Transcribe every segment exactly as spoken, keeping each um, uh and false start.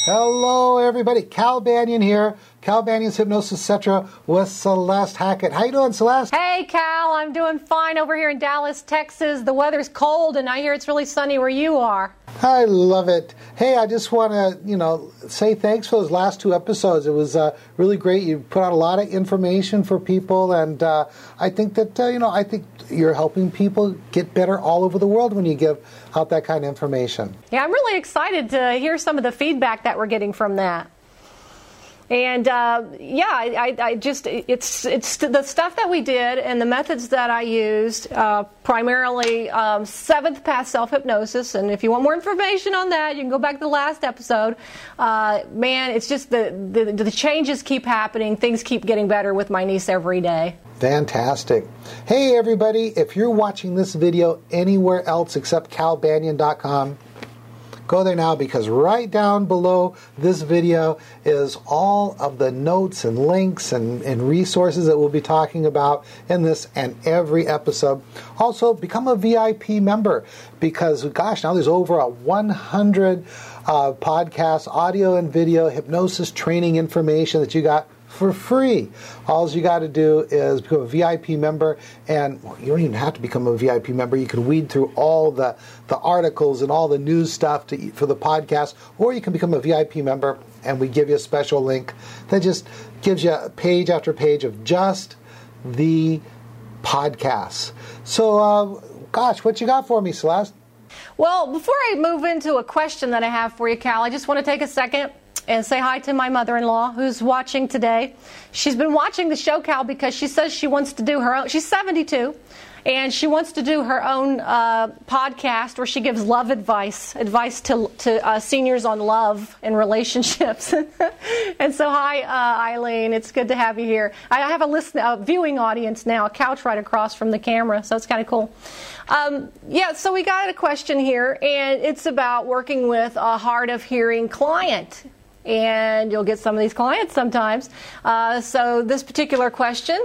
Hello, everybody. Cal Banyan here. Cal Banyan's Hypnosis Cetera with Celeste Hackett. How you doing, Celeste? Hey, Cal. I'm doing fine over here in Dallas, Texas. The weather's cold, and I hear it's really sunny where you are. I love it. Hey, I just want to, you know, say thanks for those last two episodes. It was uh, really great. You put out a lot of information for people, and uh, I think that, uh, you know, I think you're helping people get better all over the world when you give out that kind of information. Yeah, I'm really excited to hear some of the feedback that we're getting from that. And uh, yeah, I, I just it's it's the stuff that we did and the methods that I used, uh, primarily um, seventh path self-hypnosis. And if you want more information on that, you can go back to the last episode. Uh, man, it's just the, the the changes keep happening. Things keep getting better with my niece every day. Fantastic. Hey, everybody, if you're watching this video anywhere else except cal banyan dot com, go there now, because right down below this video is all of the notes and links and, and resources that we'll be talking about in this and every episode. Also, become a V I P member, because, gosh, now there's over a one hundred uh, podcasts, audio and video, hypnosis training information that you got for free. All you got to do is become a V I P member, and well, you don't even have to become a V I P member. You can weed through all the, the articles and all the news stuff to, for the podcast, or you can become a V I P member, and we give you a special link that just gives you page after page of just the podcasts. So, uh, gosh, what you got for me, Celeste? Well, before I move into a question that I have for you, Cal, I just want to take a second and say hi to my mother-in-law who's watching today. She's been watching the show, Cal, because she says she wants to do her own. She's seventy-two, and she wants to do her own uh, podcast where she gives love advice, advice to to uh, seniors on love and relationships. And so, hi, uh, Eileen. It's good to have you here. I have a listen, a viewing audience now, a couch right across from the camera, so it's kind of cool. Um, yeah, so we got a question here, and it's about working with a hard of hearing client. And you'll get some of these clients sometimes. Uh, so this particular question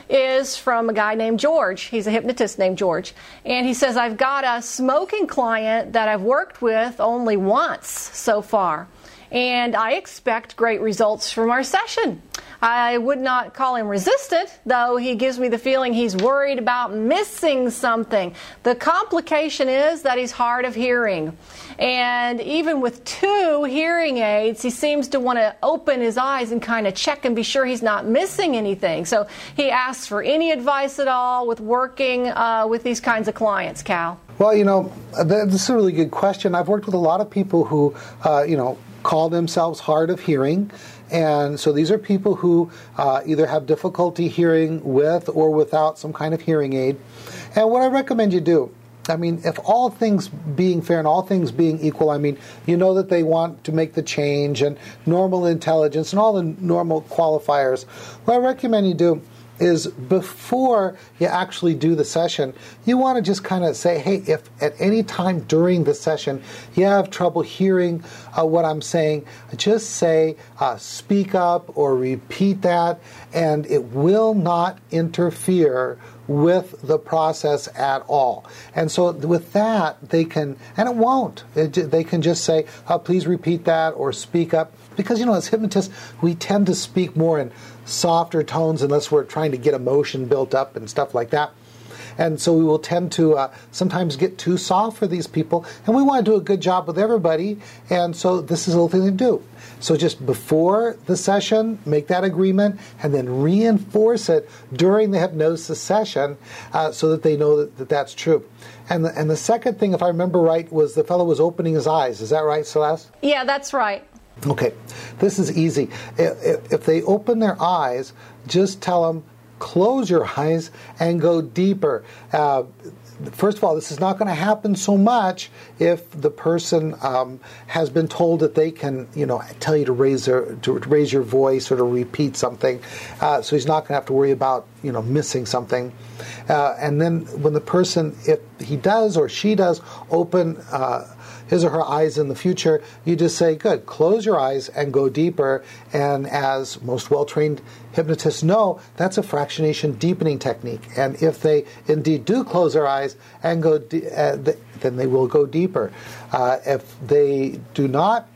is from a guy named George. He's a hypnotist named George. And he says, I've got a smoking client that I've worked with only once so far, and I expect great results from our session. I would not call him resistant, though he gives me the feeling he's worried about missing something. The complication is that he's hard of hearing. And even with two hearing aids, he seems to want to open his eyes and kind of check and be sure he's not missing anything. So he asks for any advice at all with working uh, with these kinds of clients, Cal. Well, you know, this is a really good question. I've worked with a lot of people who, uh, you know, call themselves hard of hearing. And so these are people who uh, either have difficulty hearing with or without some kind of hearing aid. And what I recommend you do, I mean, if all things being fair and all things being equal, I mean, you know that they want to make the change and normal intelligence and all the normal qualifiers. What I recommend you do is before you actually do the session, you want to just kind of say, hey, if at any time during the session you have trouble hearing uh, what I'm saying, just say, uh, speak up or repeat that, and it will not interfere with the process at all. And so with that, they can, and it won't, it, they can just say, uh, please repeat that or speak up. Because, you know, as hypnotists, we tend to speak more in softer tones unless we're trying to get emotion built up and stuff like that. And so we will tend to uh, sometimes get too soft for these people. And we want to do a good job with everybody. And so this is a little thing to do. So just before the session, make that agreement and then reinforce it during the hypnosis session uh, so that they know that, that that's true. And the, and the second thing, if I remember right, was the fellow was opening his eyes. Is that right, Celeste? Yeah, that's right. Okay, this is easy. If, if they open their eyes, just tell them, close your eyes and go deeper. Uh, first of all, this is not going to happen so much if the person um, has been told that they can, you know, tell you to raise their to raise your voice or to repeat something. Uh, so he's not going to have to worry about, you know, missing something. Uh, and then when the person, if he does or she does open uh, his or her eyes in the future, you just say, good, close your eyes and go deeper. And as most well-trained hypnotists know, that's a fractionation deepening technique. And if they indeed do close their eyes and go, de- uh, th- then they will go deeper. Uh, if they do not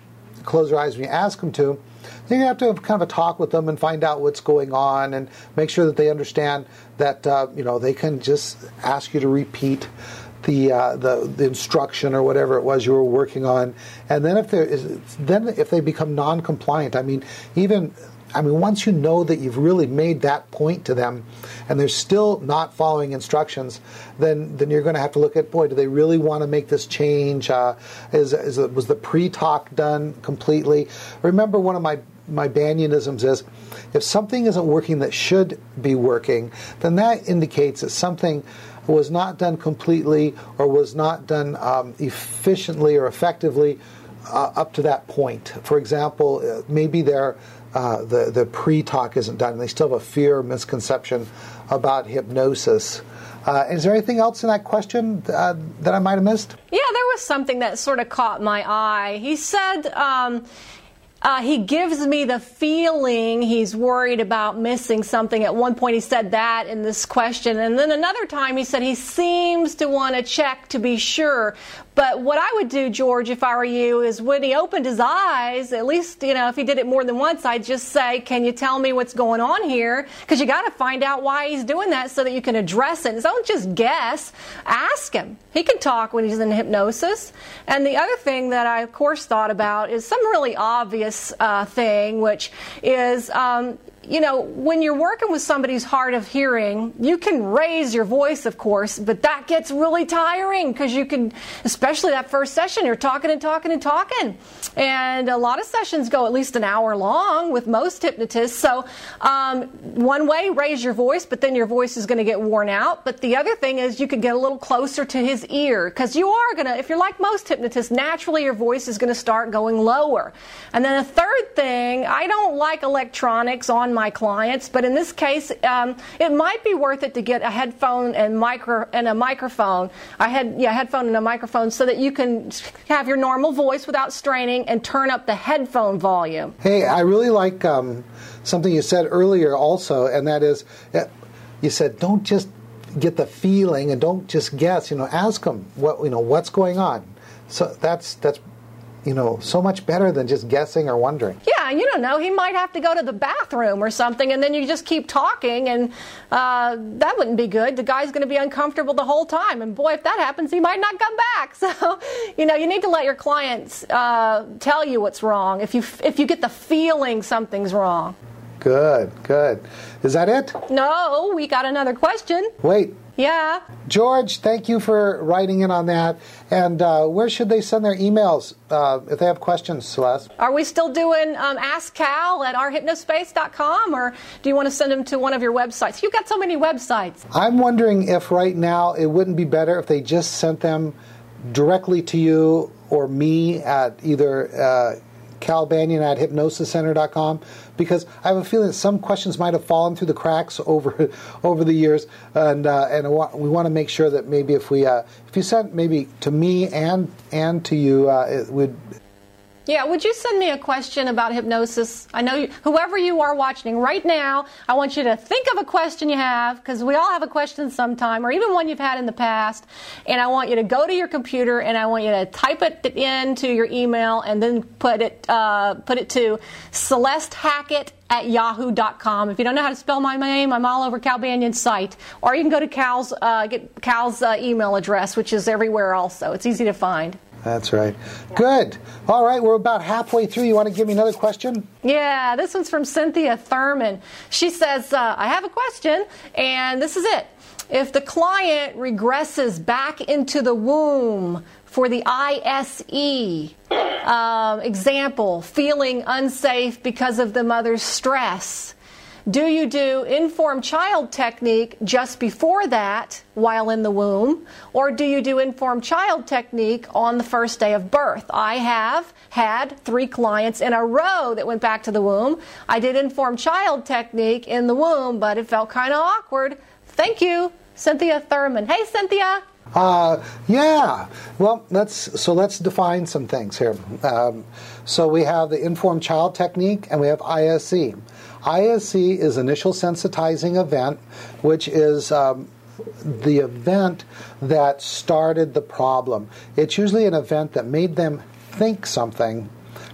close their eyes when you ask them to, then you have to have kind of a talk with them and find out what's going on and make sure that they understand that uh, you know they can just ask you to repeat the, uh, the the instruction or whatever it was you were working on. And then if there is then if they become non-compliant, I mean even I mean once you know that you've really made that point to them and they're still not following instructions, then then you're going to have to look at, boy, do they really want to make this change? Uh, is, is was the pre-talk done completely? Remember, one of my my Banyonisms is, if something isn't working that should be working, then that indicates that something was not done completely or was not done um, efficiently or effectively uh, up to that point. For example, uh, maybe they're Uh, the, the pre-talk isn't done, and they still have a fear or misconception about hypnosis. Uh, is there anything else in that question uh, that I might have missed? Yeah, there was something that sort of caught my eye. He said um, uh, he gives me the feeling he's worried about missing something. At one point he said that in this question, and then another time he said he seems to want to check to be sure. But what I would do, George, if I were you, is when he opened his eyes, at least, you know, if he did it more than once, I'd just say, can you tell me what's going on here? Because you got to find out why he's doing that so that you can address it. And don't just guess. Ask him. He can talk when he's in hypnosis. And the other thing that I, of course, thought about is some really obvious uh, thing, which is... Um, You know, when you're working with somebody who's hard of hearing, you can raise your voice, of course, but that gets really tiring because you can, especially that first session, you're talking and talking and talking. And a lot of sessions go at least an hour long with most hypnotists. So um, one way, raise your voice, but then your voice is going to get worn out. But the other thing is you could get a little closer to his ear because you are going to, if you're like most hypnotists, naturally your voice is going to start going lower. And then a third thing, I don't like electronics on my clients, but in this case, um, it might be worth it to get a headphone and micro and a microphone. I had yeah, headphone and a microphone so that you can have your normal voice without straining and turn up the headphone volume. Hey, I really like um, something you said earlier also, and that is, you said don't just get the feeling and don't just guess. You know, ask them what you know what's going on. So that's that's. you know, so much better than just guessing or wondering. Yeah, and you don't know, he might have to go to the bathroom or something, and then you just keep talking, and uh, that wouldn't be good. The guy's going to be uncomfortable the whole time, and boy, if that happens, he might not come back. So, you know, you need to let your clients uh, tell you what's wrong if you if you get the feeling something's wrong. Good, good. Is that it? No, we got another question. Wait. Yeah. George, thank you for writing in on that. And uh, where should they send their emails uh, if they have questions, Celeste? Are we still doing um, Ask Cal at our hypnospace dot com, or do you want to send them to one of your websites? You've got so many websites. I'm wondering if right now it wouldn't be better if they just sent them directly to you or me at either uh, Cal Banyan at hypnosis center dot com, because I have a feeling that some questions might have fallen through the cracks over over the years, and uh, and we want to make sure that maybe if we uh, if you sent maybe to me and and to you, uh, it would. Yeah, would you send me a question about hypnosis? I know you, whoever you are watching right now, I want you to think of a question you have, because we all have a question sometime, or even one you've had in the past, and I want you to go to your computer and I want you to type it into your email and then put it uh, put it to Celeste Hackett at yahoo dot com. If you don't know how to spell my name, I'm all over Cal Banyan's site. Or you can go to Cal's, uh, get Cal's uh, email address, which is everywhere also. It's easy to find. That's right. Good. All right, we're about halfway through. You want to give me another question? Yeah, this one's from Cynthia Thurman. She says, uh, I have a question, and this is it. If the client regresses back into the womb for the I S E, um, example, feeling unsafe because of the mother's stress, do you do informed child technique just before that while in the womb, or do you do informed child technique on the first day of birth? I have had three clients in a row that went back to the womb. I did informed child technique in the womb, but it felt kind of awkward. Thank you, Cynthia Thurman. Hey, Cynthia. Uh, yeah. Well, let's so let's define some things here. Um, so we have the informed child technique, and we have I S E. I S E is initial sensitizing event, which is um, the event that started the problem. It's usually an event that made them think something,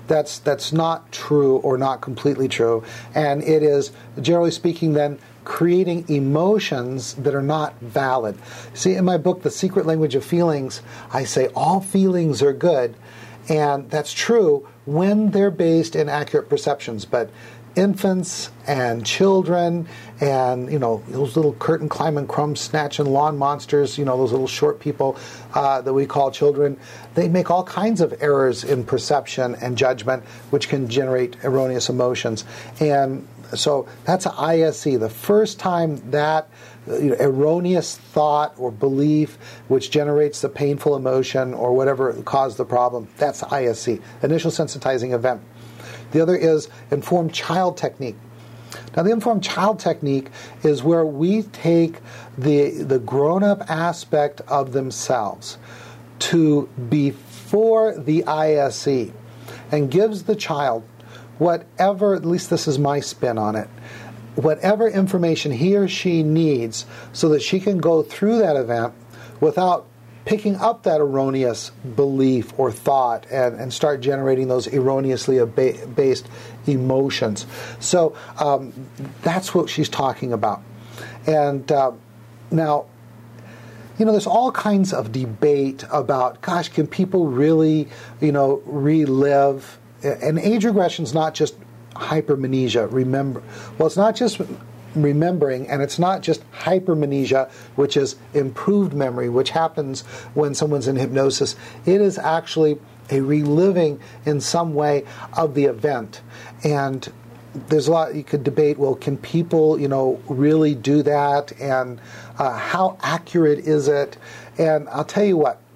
that's that's not true or not completely true. And it is, generally speaking, then creating emotions that are not valid. See, in my book, The Secret Language of Feelings, I say all feelings are good, and that's true when they're based in accurate perceptions. But infants and children and, you know, those little curtain climbing, crumb snatching lawn monsters, you know, those little short people uh, that we call children, they make all kinds of errors in perception and judgment, which can generate erroneous emotions. And so that's an I S E. The first time that you know, erroneous thought or belief which generates the painful emotion or whatever caused the problem, that's I S E, initial sensitizing event. The other is informed child technique. Now, the informed child technique is where we take the, the grown-up aspect of themselves to before the I S E and gives the child whatever, at least this is my spin on it, whatever information he or she needs so that she can go through that event without picking up that erroneous belief or thought and, and start generating those erroneously based emotions. So um, that's what she's talking about. And uh, now, you know, there's all kinds of debate about, gosh, can people really, you know, relive? And age regression is not just hypermnesia. Remember, well, it's not just remembering, and it's not just hypermnesia, which is improved memory, which happens when someone's in hypnosis. It is actually a reliving in some way of the event. And there's a lot you could debate. Well, can people, you know, really do that? And uh, how accurate is it? And I'll tell you what.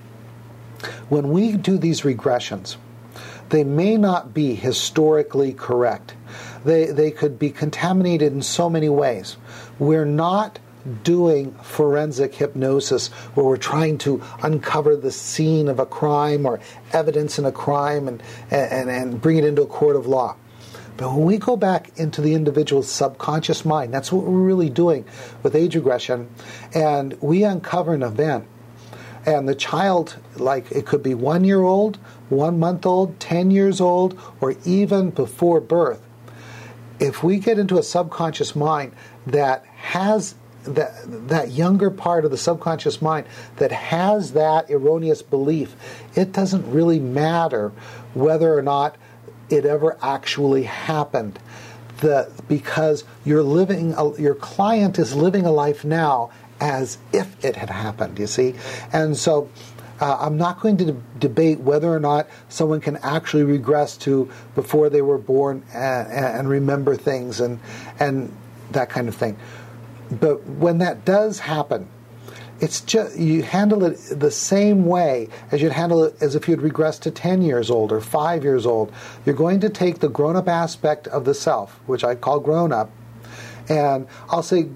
When we do these regressions, they may not be historically correct. They they could be contaminated in so many ways. We're not doing forensic hypnosis where we're trying to uncover the scene of a crime or evidence in a crime and, and, and bring it into a court of law. But when we go back into the individual's subconscious mind, that's what we're really doing with age regression, and we uncover an event. And the child, like it could be one year old, one month old, ten years old, or even before birth. If we get into a subconscious mind that has that, that younger part of the subconscious mind that has that erroneous belief, it doesn't really matter whether or not it ever actually happened. The, because you're living, a, your client is living a life now as if it had happened, you see? And so uh, I'm not going to de- debate whether or not someone can actually regress to before they were born and, and remember things and and that kind of thing. But when that does happen, it's just you handle it the same way as you'd handle it as if you'd regress to ten years old or five years old. You're going to take the grown-up aspect of the self, which I call grown-up, and I'll say,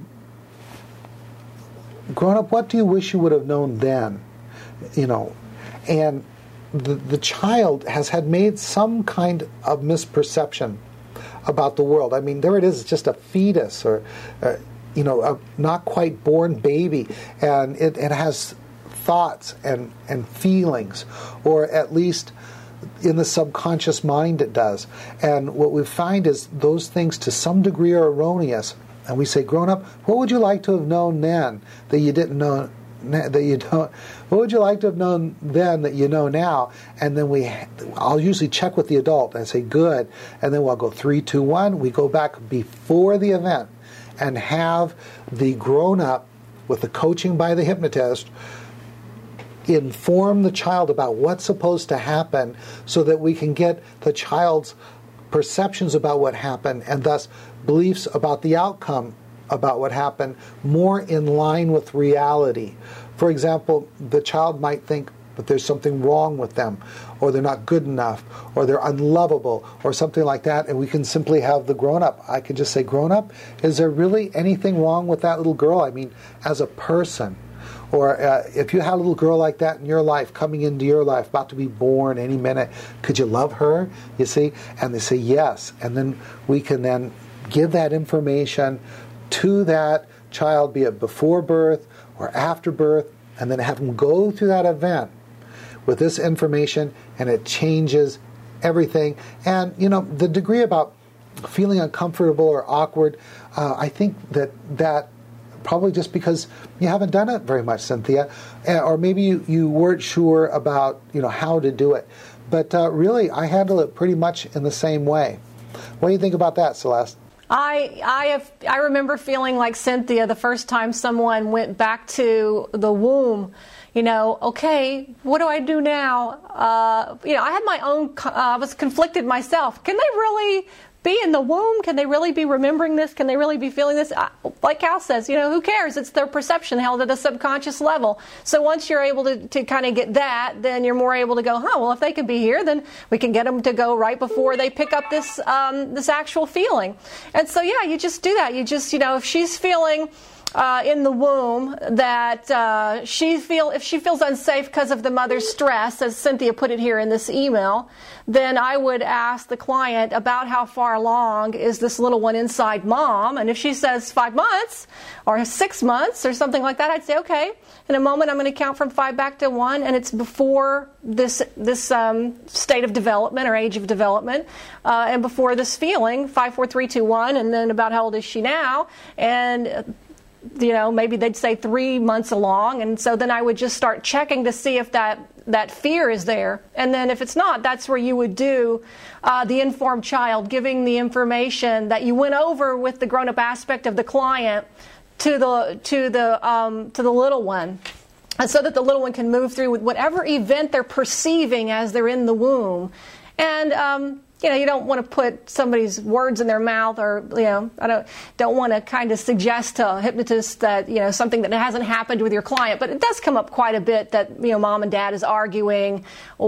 grown up, what do you wish you would have known then? You know, and the, the child has had made some kind of misperception about the world. I mean, there it is, it's just a fetus or, uh, you know, a not quite born baby, and it, it has thoughts and, and feelings, or at least in the subconscious mind it does. And what we find is those things to some degree are erroneous. And we say, grown up, what would you like to have known then that you didn't know, that you don't? What would you like to have known then that you know now? And then we, I'll usually check with the adult and say, good. And then we'll go three, two, one. We go back before the event and have the grown up with the coaching by the hypnotist inform the child about what's supposed to happen so that we can get the child's perceptions about what happened and thus beliefs about the outcome about what happened more in line with reality. For example, the child might think that there's something wrong with them, or they're not good enough, or they're unlovable, or something like that, and we can simply have the grown-up. I can just say, grown-up, is there really anything wrong with that little girl? I mean, as a person. Or uh, if you had a little girl like that in your life, coming into your life, about to be born any minute, could you love her? You see? And they say yes. And then we can then give that information to that child, be it before birth or after birth, and then have them go through that event with this information, and it changes everything. And, you know, the degree about feeling uncomfortable or awkward, uh, I think that that probably just because you haven't done it very much, Cynthia, or maybe you, you weren't sure about, you know, how to do it. But uh, really, I handle it pretty much in the same way. What do you think about that, Celeste? I I have I remember feeling like Cynthia the first time someone went back to the womb. You know, okay, what do I do now? Uh, you know, I had my own. Uh, I was conflicted myself. Can they really be in the womb? Can they really be remembering this? Can they really be feeling this? Like Cal says, you know, who cares? It's their perception held at a subconscious level. So once you're able to, to kind of get that, then you're more able to go, huh, well, if they can be here, then we can get them to go right before they pick up this um, this actual feeling. And so, yeah, you just do that. You just, you know, if she's feeling Uh, in the womb that uh, she feel if she feels unsafe because of the mother's stress, as Cynthia put it here in this email, then I would ask the client about how far along is this little one inside mom. And if she says five months or six months or something like that, I'd say, okay, in a moment I'm going to count from five back to one, and it's before this this um, state of development or age of development, uh, and before this feeling, five, four, three, two, one, and then about how old is she now? And you know, maybe they'd say three months along, and so then I would just start checking to see if that, that fear is there. And then if it's not, that's where you would do uh, the informed child, giving the information that you went over with the grown-up aspect of the client to the to the um, to the little one, and so that the little one can move through with whatever event they're perceiving as they're in the womb. And um, you know, you don't want to put somebody's words in their mouth, or, you know, I don't don't want to kind of suggest to a hypnotist that, you know, something that hasn't happened with your client. But it does come up quite a bit that, you know, mom and dad is arguing,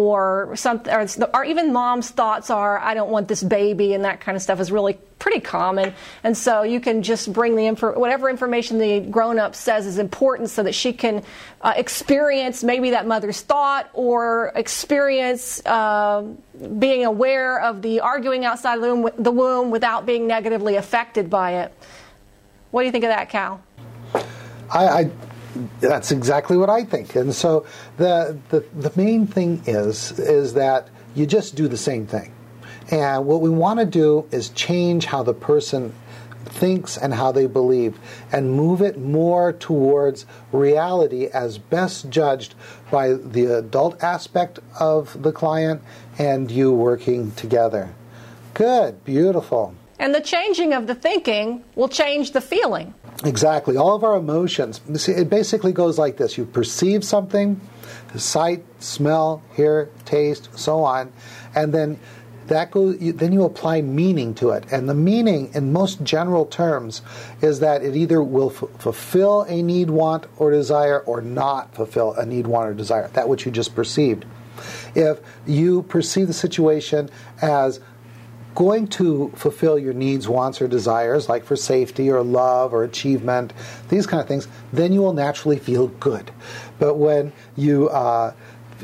or something, or, or even mom's thoughts are, I don't want this baby, and that kind of stuff is really pretty common. And so you can just bring the info, whatever information the grown-up says is important, so that she can uh, experience maybe that mother's thought, or experience uh, being aware of the arguing outside the womb, the womb without being negatively affected by it. What do you think of that, Cal? I, I that's exactly what I think. And so the, the the main thing is is that you just do the same thing. And what we want to do is change how the person thinks and how they believe, and move it more towards reality as best judged by the adult aspect of the client and you working together. Good, beautiful. And the changing of the thinking will change the feeling. Exactly. All of our emotions, see, it basically goes like this. You perceive something, sight, smell, hear, taste, so on, and then that goes, then you apply meaning to it. And the meaning, in most general terms, is that it either will f- fulfill a need, want, or desire, or not fulfill a need, want, or desire, that which you just perceived. If you perceive the situation as going to fulfill your needs, wants, or desires, like for safety or love or achievement, these kind of things, then you will naturally feel good. But when you uh,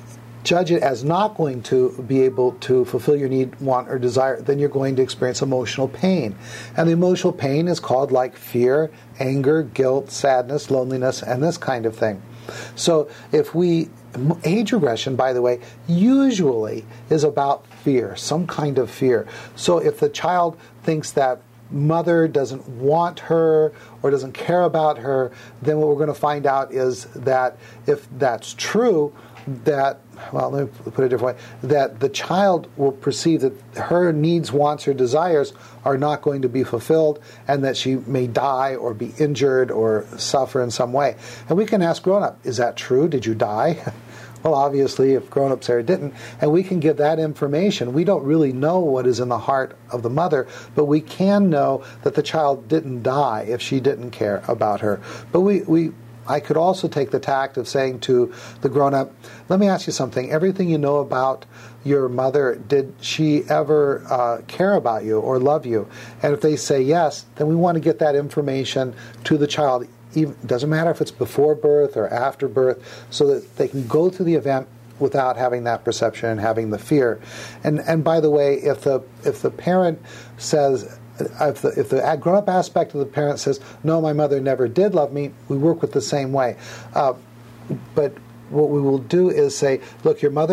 judge it as not going to be able to fulfill your need, want, or desire, then you're going to experience emotional pain. And the emotional pain is called like fear, anger, guilt, sadness, loneliness, and this kind of thing. So if we, age regression, by the way, usually is about fear, some kind of fear. So if the child thinks that mother doesn't want her or doesn't care about her, then what we're going to find out is that if that's true, that, well, let me put it a different way, that the child will perceive that her needs, wants, or desires are not going to be fulfilled, and that she may die or be injured or suffer in some way. And we can ask grown-up, is that true? Did you die? Well, obviously, if grown-up Sarah didn't, and we can give that information. We don't really know what is in the heart of the mother, but we can know that the child didn't die if she didn't care about her. But we... we I could also take the tact of saying to the grown-up, let me ask you something. Everything you know about your mother, did she ever uh, care about you or love you? And if they say yes, then we want to get that information to the child. Even, it doesn't matter if it's before birth or after birth, so that they can go through the event without having that perception and having the fear. And and by the way, if the if the parent says, If the, if the grown-up aspect of the parent says, no, my mother never did love me, we work with the same way. Uh, but what we will do is say, look, your mother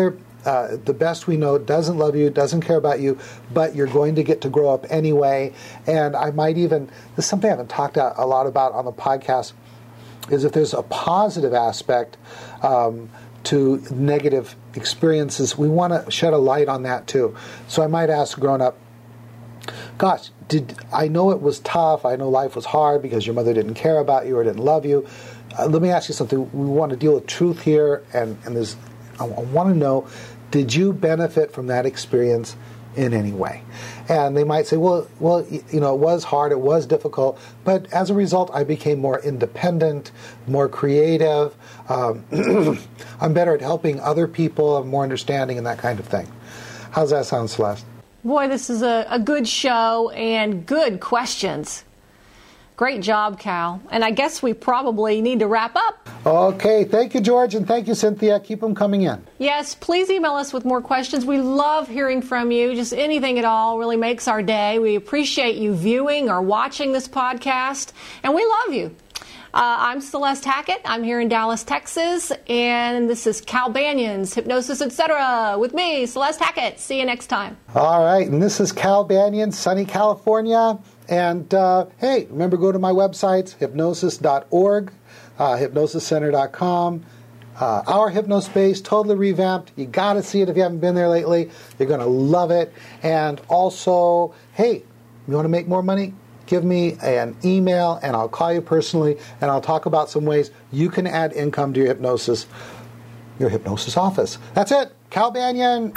uh, the best we know, doesn't love you, doesn't care about you, but you're going to get to grow up anyway. And I might even, this is something I haven't talked a lot about on the podcast, is if there's a positive aspect um, to negative experiences, we want to shed a light on that too. So I might ask a grown-up, gosh, did I know it was tough, I know life was hard because your mother didn't care about you or didn't love you. Uh, let me ask you something. We want to deal with truth here, and, and there's, I, I want to know, did you benefit from that experience in any way? And they might say, well, well, you know, it was hard, it was difficult, but as a result, I became more independent, more creative. Um, I'm better at helping other people, I'm more understanding, and that kind of thing. How's that sound, Celeste? Boy, this is a, a good show and good questions. Great job, Cal. And I guess we probably need to wrap up. Okay. Thank you, George, and thank you, Cynthia. Keep them coming in. Yes, please email us with more questions. We love hearing from you. Just anything at all really makes our day. We appreciate you viewing or watching this podcast, and we love you. Uh, I'm Celeste Hackett. I'm here in Dallas, Texas, and this is Cal Banyan's Hypnosis, et cetera with me, Celeste Hackett. See you next time. All right, and this is Cal Banyan, sunny California. And, uh, hey, remember, go to my websites, hypnosis dot org, uh, hypnosis center dot com. Uh, our Hypnospace, totally revamped. You got to see it if you haven't been there lately. You're going to love it. And also, hey, you want to make more money? Give me an email, and I'll call you personally, and I'll talk about some ways you can add income to your hypnosis, your hypnosis office. That's it. Cal Banyan,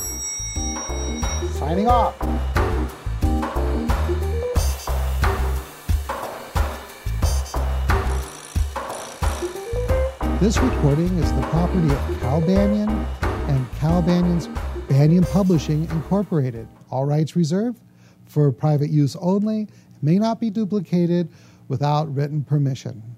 signing off. This recording is the property of Cal Banyan and Cal Banyan's Banyan Publishing, Incorporated. All rights reserved for private use only. May not be duplicated without written permission.